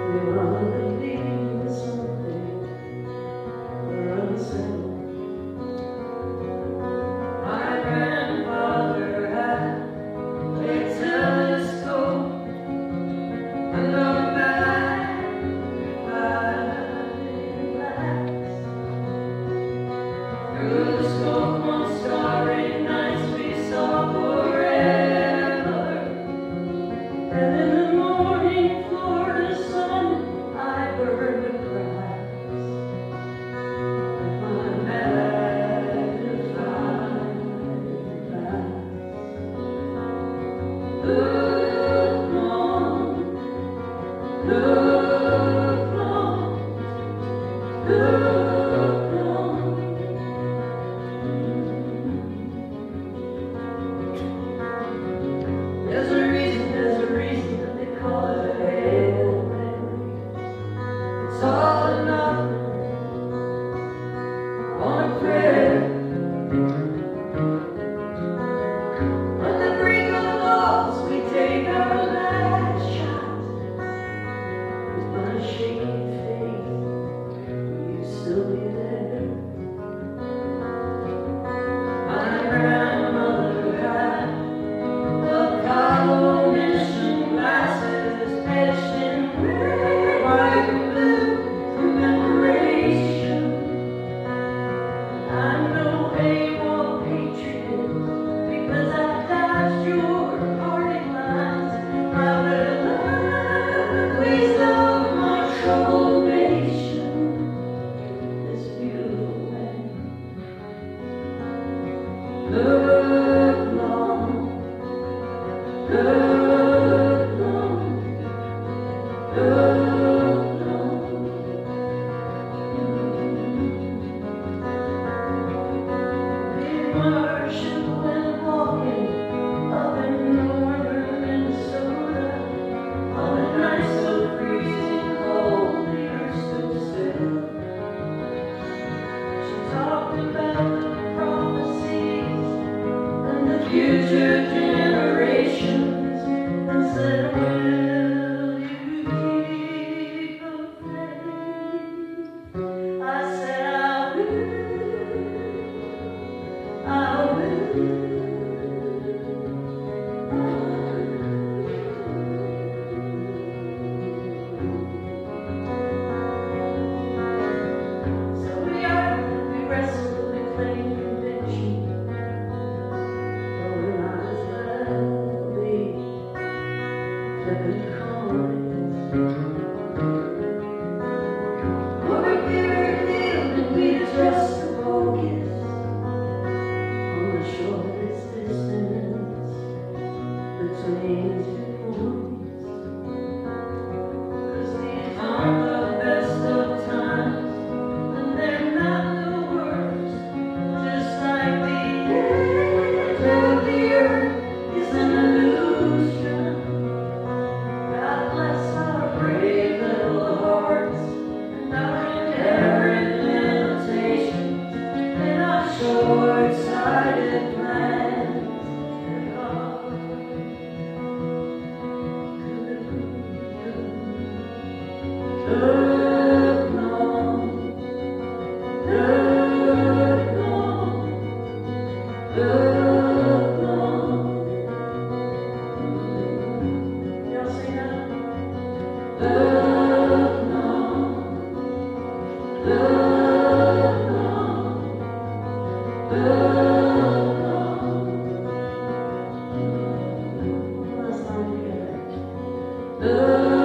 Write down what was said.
We want to believe something we're unsettled. My grandfather had a telescope and a magnifying glass. Through the smoke on starry nights we saw forever. And in the morning Florida sun, I burned the grass with my magnifying glass. Look long, look long, look long. There's a reason that they call it a Hail Mary. It's all or nothing on a prayer. On the brink of the lost, we take our last shot. With my shaky faith, will you still be there? My grandmother had Apollo mission glasses etched in red, white, and blue commemoration. I know AWOL patriot because I passed your party lines. I read the ways of my troubled nation, this beautiful land. Look long, look long, look long. Big Martian went walking up in northern Minnesota. On a night so freezing cold, the earth stood still. She talked about the prophecies and the future generations, and said, will you keep the faith? I said, I will, I will. So we wrestle with claim conviction, but we might as well be flipping coins. Over here field, we trust the focus on the shortest distance between 2 points. 'Cause these aren't the best of times, and they're not the worst. Just like the edge of the earth is an illusion. God bless our brave little hearts and our inherent limitations and our short-sighted plans. And our look long, look long, look long. Y'all sing that? Look long, look long, look long. One last time together. Look